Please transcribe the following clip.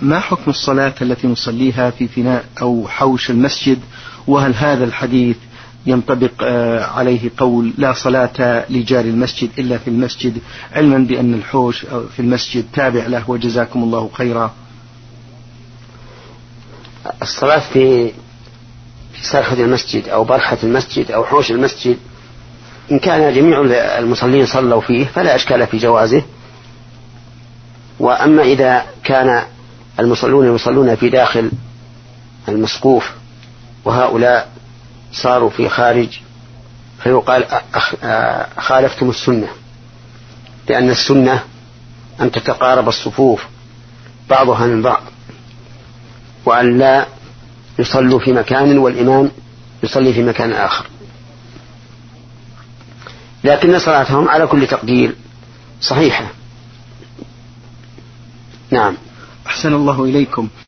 ما حكم الصلاة التي نصليها في فناء أو حوش المسجد؟ وهل هذا الحديث ينطبق عليه قول لا صلاة لجار المسجد إلا في المسجد، علما بأن الحوش في المسجد تابع له، وجزاكم الله خيرا. الصلاة في ساحة المسجد أو برحة المسجد أو حوش المسجد إن كان جميع المصلين صلوا فيه فلا إشكال في جوازه. وأما إذا كان المصلون يصلون في داخل المسقوف وهؤلاء صاروا في خارج فيقال خالفتم السنة، لأن السنة أن تتقارب الصفوف بعضها من بعض، وأن لا يصلوا في مكان والإمام يصلي في مكان آخر، لكن صلاتهم على كل تقدير صحيحة. نعم. أحسن الله إليكم.